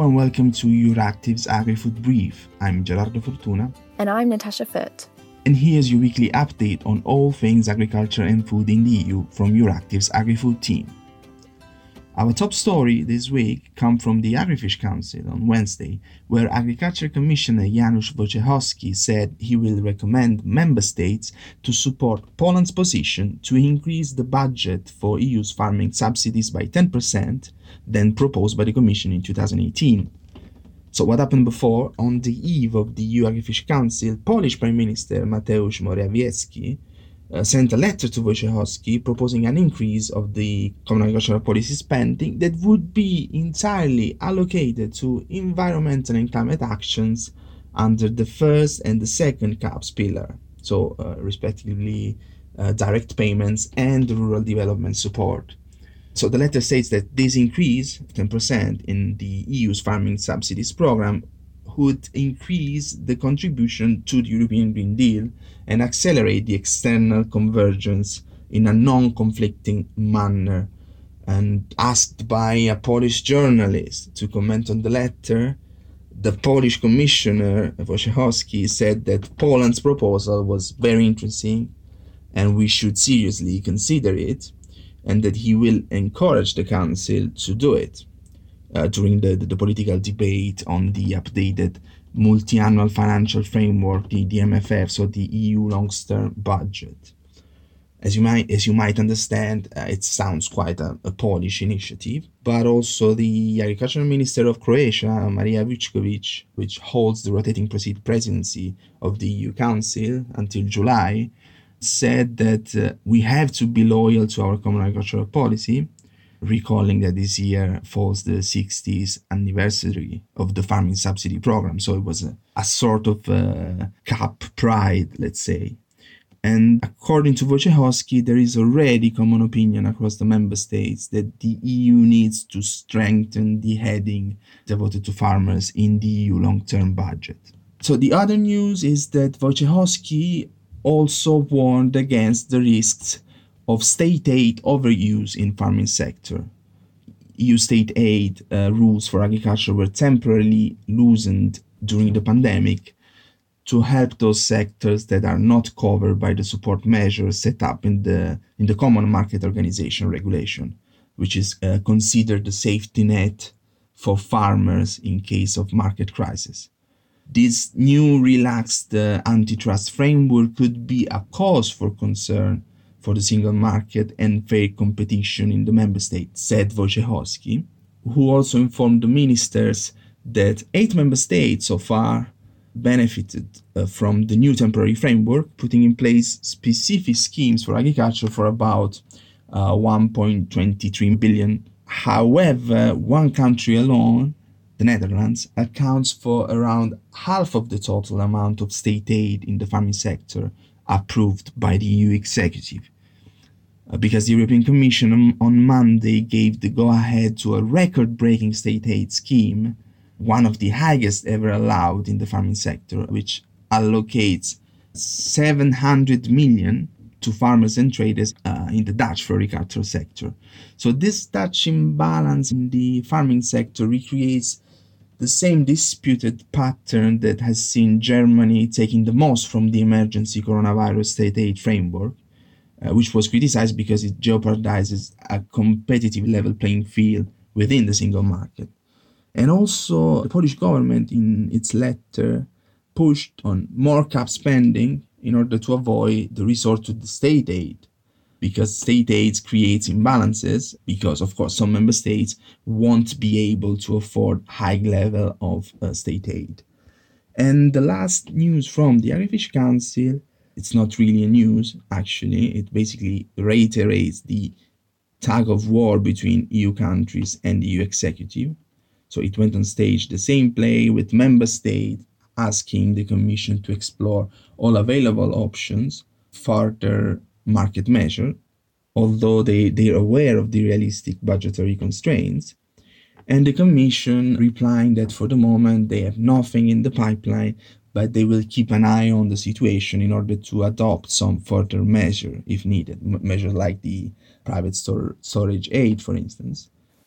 and welcome to Euractiv's Agri-Food Brief. I'm Gerardo Fortuna. And I'm Natasha Foote. And here's your weekly update on all things agriculture and food in the EU from Euractiv's Agri-Food team. Our top story this week comes from the Agrifish Council on Wednesday, where Agriculture Commissioner Janusz Wojciechowski said he will recommend member states to support Poland's position to increase the budget for EU's farming subsidies by 10% than proposed by the Commission in 2018. So what happened before? On the eve of the EU Agrifish Council, Polish Prime Minister Mateusz Morawiecki sent a letter to Wojciechowski proposing an increase of the common agricultural policy spending that would be entirely allocated to environmental and climate actions under the first and the second CAPS pillar, so respectively direct payments and rural development support. So the letter states that this increase, 10% in the EU's farming subsidies program, would increase the contribution to the European Green Deal and accelerate the external convergence in a non-conflicting manner. And asked by a Polish journalist to comment on the letter, the Polish Commissioner Wojciechowski said that Poland's proposal was very interesting and we should seriously consider it, and that he will encourage the Council to do it during the political debate on the updated multi-annual financial framework, the MFF, so the EU long-term budget. As you might understand, it sounds quite a Polish initiative, but also the Agricultural Minister of Croatia, Maria Vučković, which holds the rotating presidency of the EU Council until July, said that we have to be loyal to our common agricultural policy, recalling that this year falls the 60th anniversary of the farming subsidy program. So it was a sort of CAP pride, let's say. And according to Wojciechowski, there is already common opinion across the member states that the EU needs to strengthen the heading devoted to farmers in the EU long-term budget. So the other news is that Wojciechowski also warned against the risks of state aid overuse in farming sector. EU state aid rules for agriculture were temporarily loosened during the pandemic to help those sectors that are not covered by the support measures set up in the Common Market Organization regulation, which is considered the safety net for farmers in case of market crisis. This new relaxed antitrust framework could be a cause for concern for the single market and fair competition in the member states, said Wojciechowski, who also informed the ministers that 8 member states so far benefited from the new temporary framework, putting in place specific schemes for agriculture for about 1.23 billion. However, one country alone, the Netherlands, accounts for around half of the total amount of state aid in the farming sector approved by the EU executive. Because the European Commission on Monday gave the go-ahead to a record-breaking state aid scheme, one of the highest ever allowed in the farming sector, which allocates 700 million to farmers and traders in the Dutch floricultural sector. So this Dutch imbalance in the farming sector recreates the same disputed pattern that has seen Germany taking the most from the emergency coronavirus state aid framework, which was criticized because it jeopardizes a competitive level playing field within the single market. And also, the Polish government in its letter pushed on more CAP spending in order to avoid the resort to the state aid, because state aid creates imbalances, because of course some member states won't be able to afford high level of state aid. And the last news from the Agrifish Council, it's not really a news actually, it basically reiterates the tug of war between EU countries and the EU executive. So it went on stage the same play with member states asking the Commission to explore all available options, further market measure, although they're aware of the realistic budgetary constraints, and the Commission replying that for the moment they have nothing in the pipeline, but they will keep an eye on the situation in order to adopt some further measure if needed, measures like the private storage aid, for instance.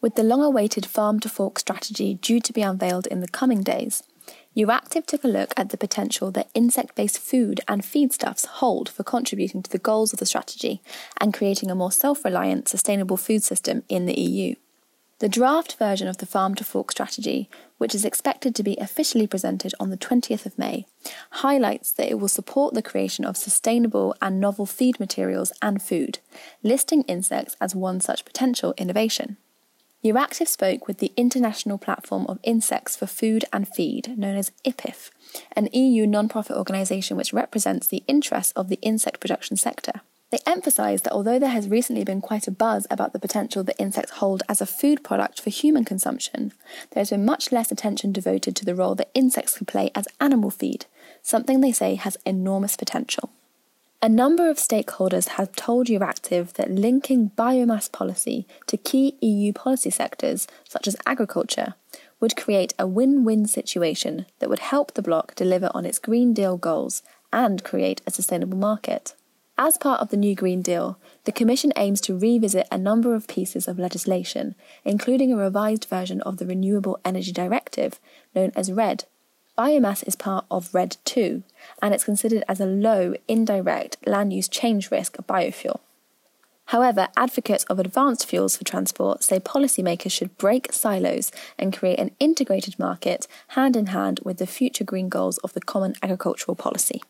With the long-awaited farm-to-fork strategy due to be unveiled in the coming days, Euractiv took a look at the potential that insect-based food and feedstuffs hold for contributing to the goals of the strategy and creating a more self-reliant, sustainable food system in the EU. The draft version of the farm-to-fork strategy, which is expected to be officially presented on the 20th of May, highlights that it will support the creation of sustainable and novel feed materials and food, listing insects as one such potential innovation. Euractiv spoke with the International Platform of Insects for Food and Feed, known as IPIF, an EU non-profit organisation which represents the interests of the insect production sector. They emphasised that although there has recently been quite a buzz about the potential that insects hold as a food product for human consumption, there has been much less attention devoted to the role that insects can play as animal feed, something they say has enormous potential. A number of stakeholders have told Euractiv that linking biomass policy to key EU policy sectors, such as agriculture, would create a win-win situation that would help the bloc deliver on its Green Deal goals and create a sustainable market. As part of the new Green Deal, the Commission aims to revisit a number of pieces of legislation, including a revised version of the Renewable Energy Directive, known as RED. Biomass is part of RED II, and it's considered as a low, indirect, land use change risk biofuel. However, advocates of advanced fuels for transport say policymakers should break silos and create an integrated market hand in hand with the future green goals of the Common Agricultural Policy.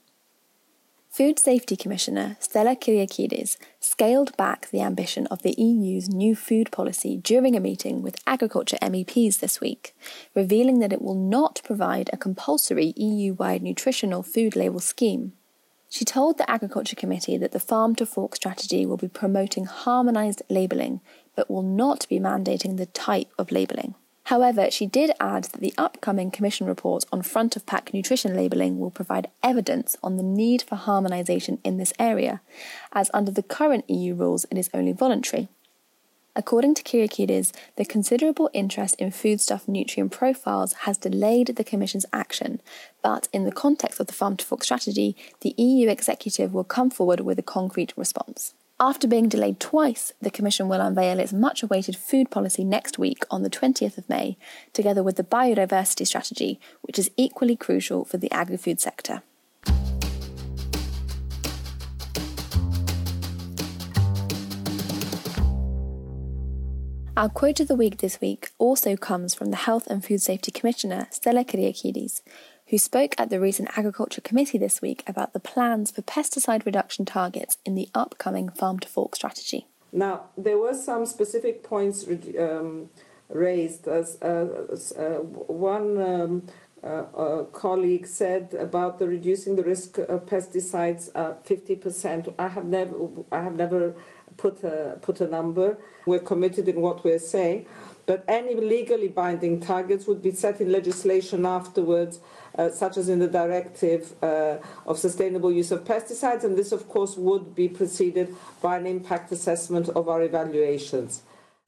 Food Safety Commissioner Stella Kyriakides scaled back the ambition of the EU's new food policy during a meeting with agriculture MEPs this week, revealing that it will not provide a compulsory EU-wide nutritional food label scheme. She told the Agriculture Committee that the farm-to-fork strategy will be promoting harmonised labelling, but will not be mandating the type of labelling. However, she did add that the upcoming Commission report on front-of-pack nutrition labelling will provide evidence on the need for harmonisation in this area, as under the current EU rules it is only voluntary. According to Kyriakides, the considerable interest in foodstuff nutrient profiles has delayed the Commission's action, but in the context of the farm-to-fork strategy, the EU executive will come forward with a concrete response. After being delayed twice, the Commission will unveil its much-awaited food policy next week on the 20th of May, together with the biodiversity strategy, which is equally crucial for the agri-food sector. Our quote of the week this week also comes from the Health and Food Safety Commissioner, Stella Kyriakides, who spoke at the recent Agriculture Committee this week about the plans for pesticide reduction targets in the upcoming farm-to-fork strategy. Now, there were some specific points raised. As one colleague said about the reducing the risk of pesticides 50%. I have never put a number. We're committed in what we're saying, but any legally binding targets would be set in legislation afterwards, such as in the directive of sustainable use of pesticides, and this of course would be preceded by an impact assessment of our evaluations.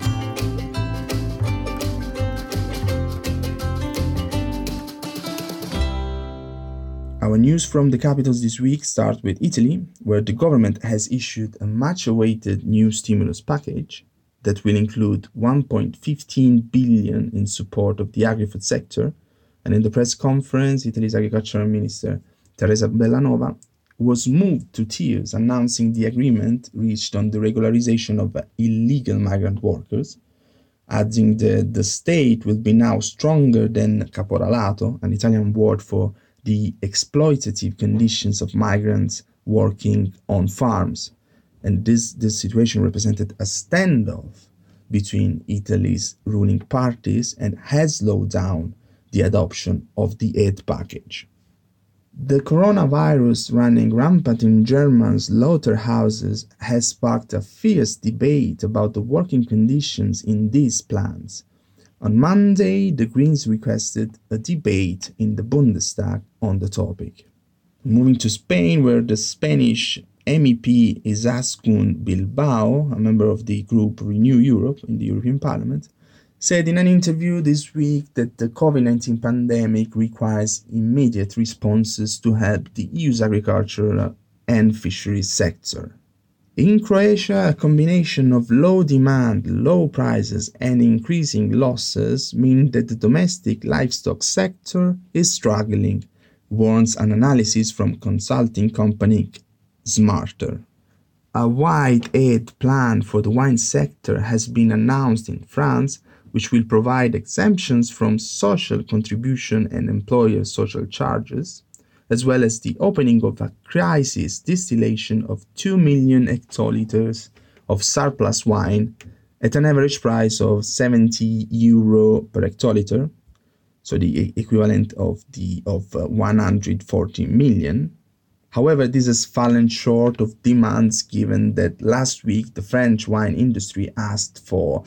Our news from the capitals this week start with Italy, where the government has issued a much-awaited new stimulus package that will include 1.15 billion in support of the agri-food sector. And in the press conference, Italy's Agricultural Minister Teresa Bellanova was moved to tears announcing the agreement reached on the regularization of illegal migrant workers, adding that the state will be now stronger than caporalato, an Italian word for the exploitative conditions of migrants working on farms. And this situation represented a standoff between Italy's ruling parties and has slowed down the adoption of the aid package. The coronavirus running rampant in German slaughterhouses has sparked a fierce debate about the working conditions in these plants. On Monday, the Greens requested a debate in the Bundestag on the topic. Moving to Spain, where the Spanish MEP Izaskun Bilbao, a member of the group Renew Europe in the European Parliament, said in an interview this week that the COVID-19 pandemic requires immediate responses to help the EU's agricultural and fisheries sector. In Croatia, a combination of low demand, low prices, and increasing losses mean that the domestic livestock sector is struggling, warns an analysis from consulting company Smarter. A wide aid plan for the wine sector has been announced in France, which will provide exemptions from social contribution and employer social charges, as well as the opening of a crisis distillation of 2 million hectoliters of surplus wine at an average price of €70 per hectoliter, so the equivalent of 140 million. However, this has fallen short of demands given that last week the French wine industry asked for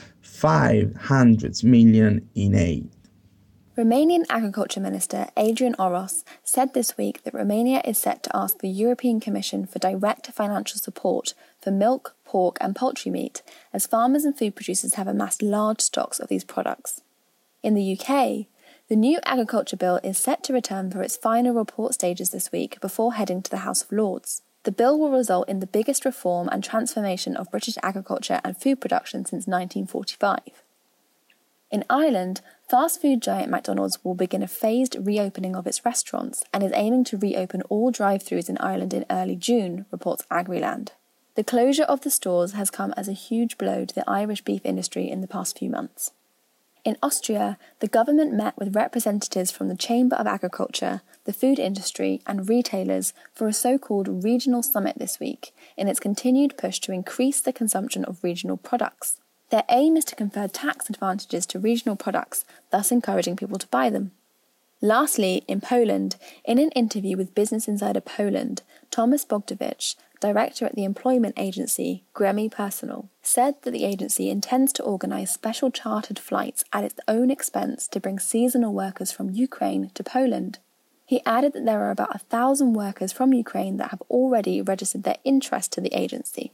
500 million in aid. Romanian Agriculture Minister Adrian Oros said this week that Romania is set to ask the European Commission for direct financial support for milk, pork and poultry meat, as farmers and food producers have amassed large stocks of these products. In the UK, the new agriculture bill is set to return for its final report stages this week before heading to the House of Lords. The bill will result in the biggest reform and transformation of British agriculture and food production since 1945. In Ireland, fast food giant McDonald's will begin a phased reopening of its restaurants and is aiming to reopen all drive-thrus in Ireland in early June, reports Agriland. The closure of the stores has come as a huge blow to the Irish beef industry in the past few months. In Austria, the government met with representatives from the Chamber of Agriculture, the food industry and retailers for a so-called regional summit this week in its continued push to increase the consumption of regional products. Their aim is to confer tax advantages to regional products, thus encouraging people to buy them. Lastly, in Poland, in an interview with Business Insider Poland, Thomas Bogdowicz, director at the employment agency Gremi Personal, said that the agency intends to organise special chartered flights at its own expense to bring seasonal workers from Ukraine to Poland. He added that there are about 1,000 workers from Ukraine that have already registered their interest to the agency.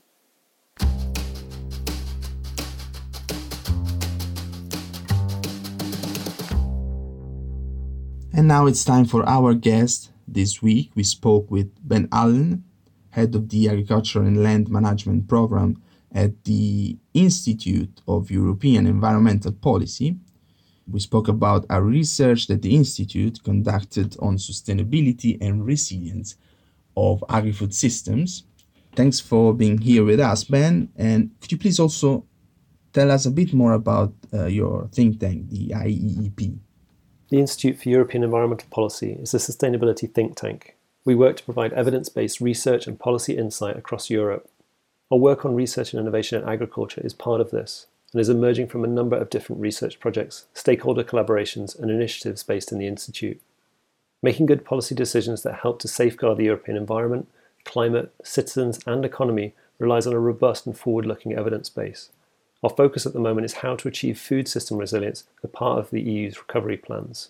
And now it's time for our guest. This week we spoke with Ben Allen, head of the Agriculture and Land Management Program at the Institute of European Environmental Policy. We spoke about a research that the Institute conducted on sustainability and resilience of agri-food systems. Thanks for being here with us, Ben. And could you please also tell us a bit more about your think tank, the IEEP? The Institute for European Environmental Policy is a sustainability think tank. We work to provide evidence-based research and policy insight across Europe. Our work on research and innovation in agriculture is part of this and is emerging from a number of different research projects, stakeholder collaborations and initiatives based in the Institute. Making good policy decisions that help to safeguard the European environment, climate, citizens and economy relies on a robust and forward-looking evidence base. Our focus at the moment is how to achieve food system resilience as part of the EU's recovery plans.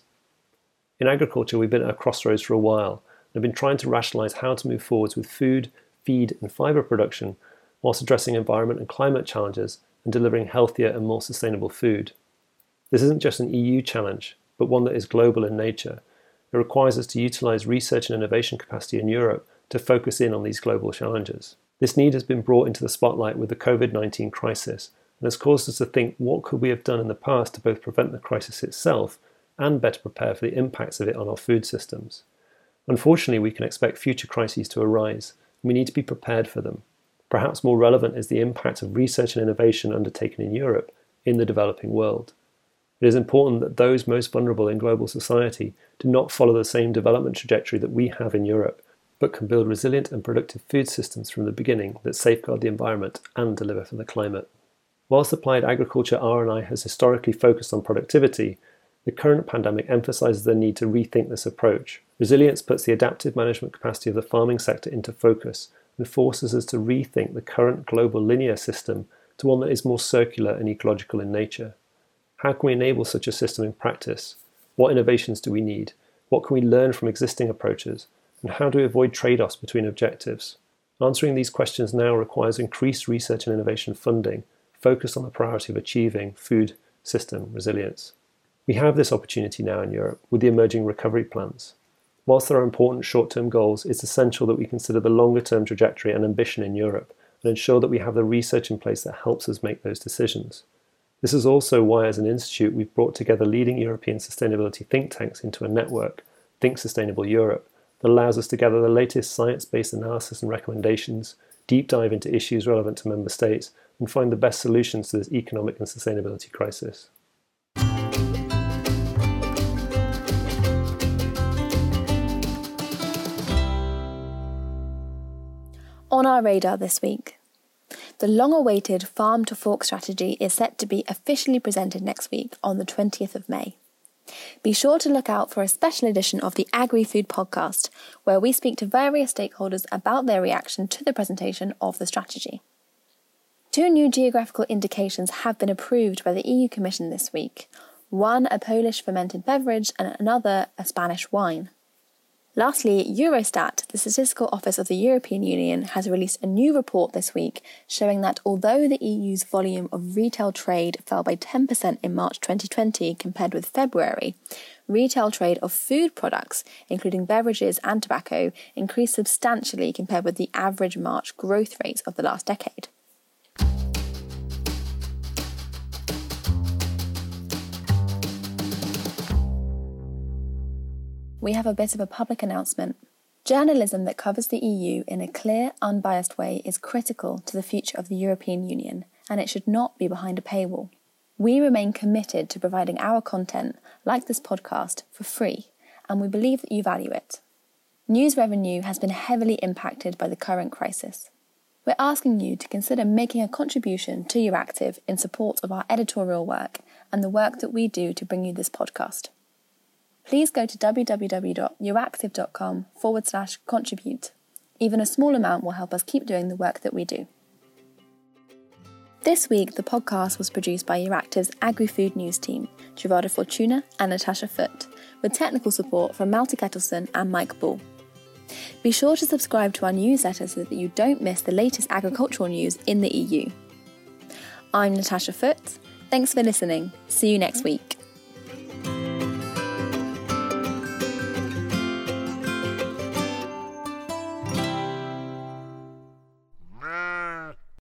In agriculture, we've been at a crossroads for a while and have been trying to rationalise how to move forwards with food, feed and fibre production whilst addressing environment and climate challenges and delivering healthier and more sustainable food. This isn't just an EU challenge, but one that is global in nature. It requires us to utilise research and innovation capacity in Europe to focus in on these global challenges. This need has been brought into the spotlight with the COVID-19 crisis and has caused us to think what could we have done in the past to both prevent the crisis itself and better prepare for the impacts of it on our food systems. Unfortunately, we can expect future crises to arise, and we need to be prepared for them. Perhaps more relevant is the impact of research and innovation undertaken in Europe in the developing world. It is important that those most vulnerable in global society do not follow the same development trajectory that we have in Europe, but can build resilient and productive food systems from the beginning that safeguard the environment and deliver for the climate. Whilst applied agriculture R&I has historically focused on productivity, the current pandemic emphasises the need to rethink this approach. Resilience puts the adaptive management capacity of the farming sector into focus and forces us to rethink the current global linear system to one that is more circular and ecological in nature. How can we enable such a system in practice? What innovations do we need? What can we learn from existing approaches? And how do we avoid trade-offs between objectives? Answering these questions now requires increased research and innovation funding, focused on the priority of achieving food system resilience. We have this opportunity now in Europe with the emerging recovery plans. Whilst there are important short-term goals, it's essential that we consider the longer-term trajectory and ambition in Europe and ensure that we have the research in place that helps us make those decisions. This is also why, as an institute, we've brought together leading European sustainability think tanks into a network, Think Sustainable Europe, that allows us to gather the latest science-based analysis and recommendations, deep dive into issues relevant to member states, and find the best solutions to this economic and sustainability crisis. On our radar this week, the long-awaited Farm to Fork strategy is set to be officially presented next week on the 20th of May. Be sure to look out for a special edition of the Agri-Food podcast, where we speak to various stakeholders about their reaction to the presentation of the strategy. 2 new geographical indications have been approved by the EU Commission this week, one a Polish fermented beverage and another a Spanish wine. Lastly, Eurostat, the Statistical Office of the European Union, has released a new report this week showing that although the EU's volume of retail trade fell by 10% in March 2020 compared with February, retail trade of food products, including beverages and tobacco, increased substantially compared with the average March growth rates of the last decade. We have a bit of a public announcement. Journalism that covers the EU in a clear, unbiased way is critical to the future of the European Union, and it should not be behind a paywall. We remain committed to providing our content, like this podcast, for free, and we believe that you value it. News revenue has been heavily impacted by the current crisis. We're asking you to consider making a contribution to Euractiv in support of our editorial work and the work that we do to bring you this podcast. Please go to www.euractiv.com/contribute. Even a small amount will help us keep doing the work that we do. This week, the podcast was produced by Euractiv's Agri-Food News team, Gerardo Fortuna and Natasha Foote, with technical support from Malte Kettleson and Mike Ball. Be sure to subscribe to our newsletter so that you don't miss the latest agricultural news in the EU. I'm Natasha Foote. Thanks for listening. See you next week.